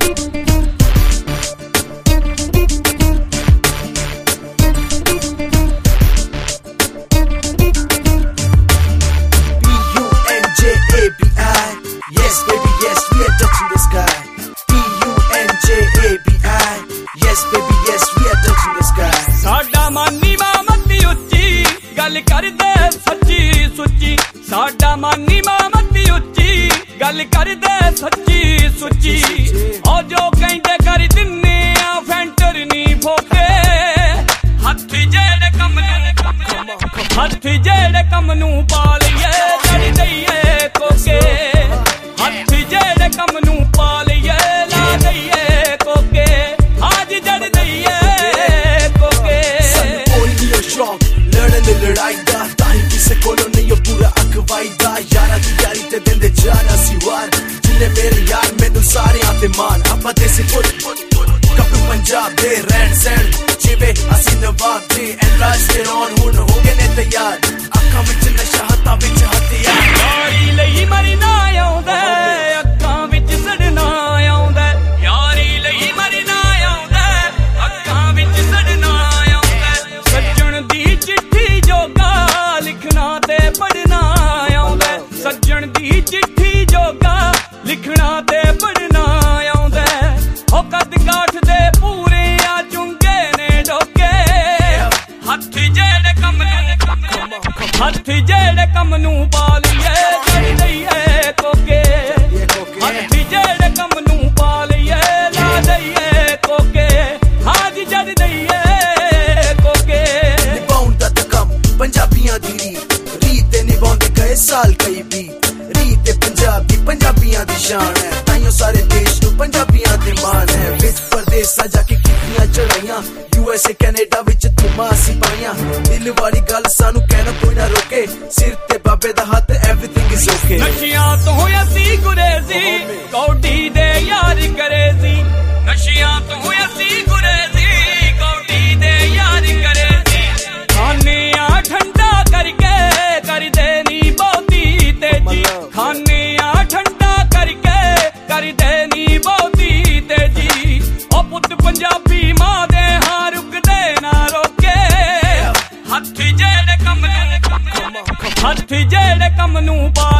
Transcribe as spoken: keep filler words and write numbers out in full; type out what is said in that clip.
गल कर दे सच्ची सुच्ची साडा मानी मामती उच्ची गल कर दे सच्ची सुच्ची ओ जो कहंदे कर दिन्ने आ फैंटर नी फोके हथ जेड़े कम नू हथ जेड़े कम नू पा लईए जड़ दईए कोके हथ जेड़े कम नू पा लईए ला दईए कोके आज जड़ दईए कोके लड़न लड़ाई दा ताही किसे कोलो नहीं हो पूरा अखवाई दा यारा की यारी ते दिल दे जाना सी वार जिन्ने मेरे यार मैनू सारे आते मान आपा देसी पुट कपड़ू पंजाब दे रहन सहन जिवे असी नवाब दे एंड राज दे रौन हुन हो गए ने तैयार अखां विच नशा हत्था विच हथियार यारी लई मरी ना आउंदा अखां विच सड़ना आउंदा यारी लई मरी ना आउंदा अखां विच सड़ना आउंदा सज्जण दी चिट्ठी जोगा लिखना ते पढ़ना आउंदा सज्जण दी चिट्ठी जोगा लिखना ते पढ़ना आउंदा ओ कद काठ दे पूरे आ चुंगे ने डोके हथ जेड़े कम हथ जेड़े कम नू पा लईए जड़ दईए कोके हथ जेड़े कम नू पा लईए ला दईए कोके हाज जड़ दईए कोके निभाउंदा ते कम पंजाबियां दी रीत रीत निभाउंदे गए साल कई बीत रीत पंजाब दी पंजाबियां दी शान है ताइयों सारे देश नू पंजाबियां दी मान है विच प्रदेश जाके कीतियां चढ़ाइयां यूएसए कैनेडा विच तुमा सी पाइयां दिल वाली गल सानू कहना कोई ना रोके सिर ते बाबे दा हाथ एवरीथिंग इज ओके नशियां तो असी गुरेजी कौडी दे यार करेजी नशियां तो असी गुरेजी कौडी दे यार करेजी खाने आ ठंडा करके कर देनी बहुती तेजी खाने आ ठंडा करके कर देनी बहुती तेजी ओ पुत पंजाबी मां दे हां रुकदे ना रोके हथ जेड़े कम नू हथ जेड़े कम नू पा